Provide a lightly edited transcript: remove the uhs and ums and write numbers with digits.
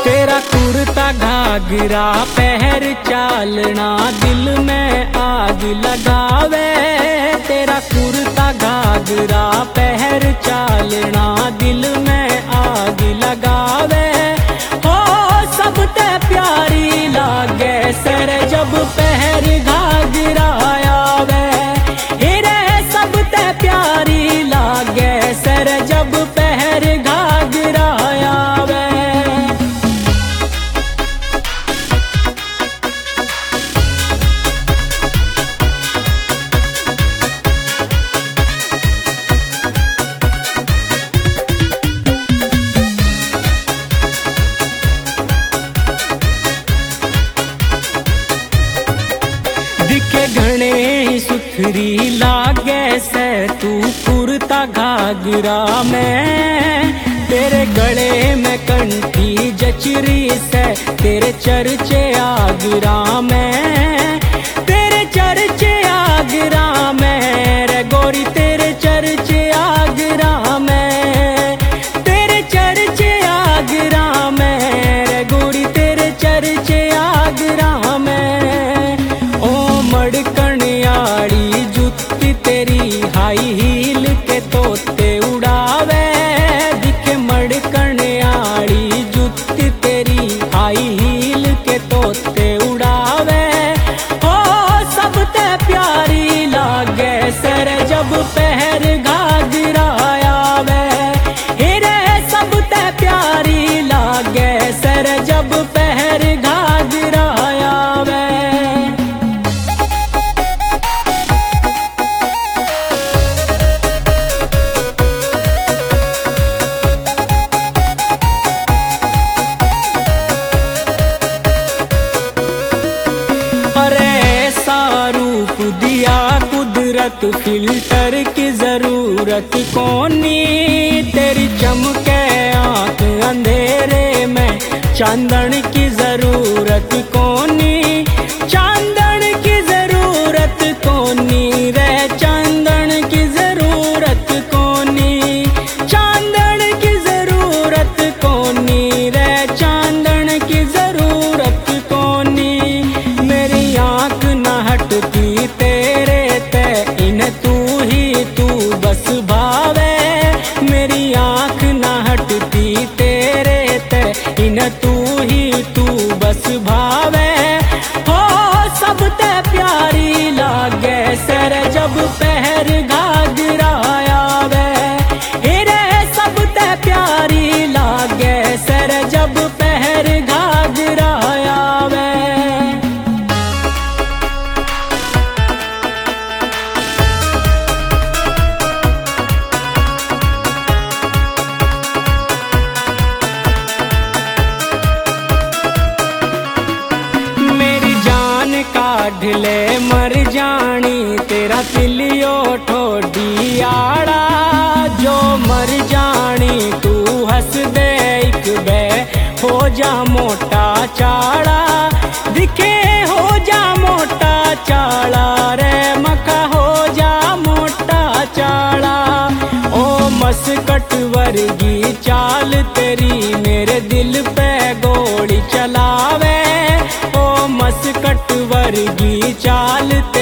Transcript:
तेरा कुर्ता घाघरा पहर चालना दिल में आग लगावे। तेरा कुर्ता घाघरा पहर चालना दिल में आग लगावे। हो सब ते प्यारी लागे सर जब पहर घाघरा आवे। हिरे सब ते प्यारी लागे सर जब पहर घाघरा आवे। दिखे घने सुथरी लागे से तू कुर्ता घाघरा में। तेरे गले में कंठी जचरी से तेरे चर्चे आगरा में। तेरे चर्चे आगरा में रे गोरी तेरे चर्चे आगरा में। तेरे चर्चे आगरा में रे गोरी तेरे चर्चे आगरा में। ओ मड़कणियाड़ी जुत्ती तेरी हाई हील के तोते उड़ावे। दिखे मड़कणियाड़ी जुत्ती तेरी हाई हील के तोते उड़ावे। ओ सब ते प्यारी लागे सर जब पहर घाघरा आवे। हिरे सब ते प्यारी लागे सर जब पहर घाघरा आवे। रूप दिया कुदरत फिल्टर की जरूरत कोनी। तेरी चमके आंख अंधेरे में चांदन की जरूरत कोनी। चांदन की जरूरत कोनी रे चांदन की जरूरत कोनी। चांदन की जरूरत कोनी रे चांदन की जरूरत कोनी। मेरी आंख न हटती तेरे ते इन तू ही तू बस भावे। मेरी आंख न हटती तेरे ते इन तू ही तू बस भावे। हो सब ते प्यारी लागे सर जब पहर घाघरा आवे। हिरे सब ते प्यारी लागे सर जब पहर घाघरा आवे। काढ़ ले मर जानी तेरा तिलियो ठोडी आड़ा। जो मर जानी तू हंस दे एक बे हो जा मोटा चाड़ा। दिखे हो जा मोटा चाड़ा रे मखा हो जा मोटा चाड़ा। ओ मस्कट वर्गी चाल तेरी मेरे दिल पे गोली चलावे। ओ मस्कट वर्गी चाल